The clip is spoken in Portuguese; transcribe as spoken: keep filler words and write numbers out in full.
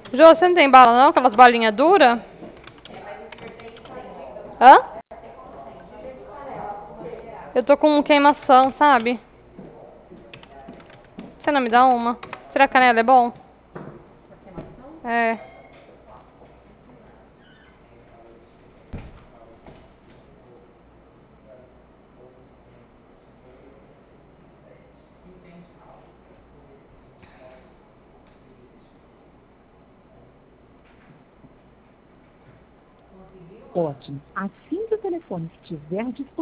Jô, você não tem bala não? Aquelas balinhas duras? Hã? Eu tô com queimação, sabe? Você não me dá uma? Será que canela é bom? É. Ótimo. Assim que o telefone estiver disponível,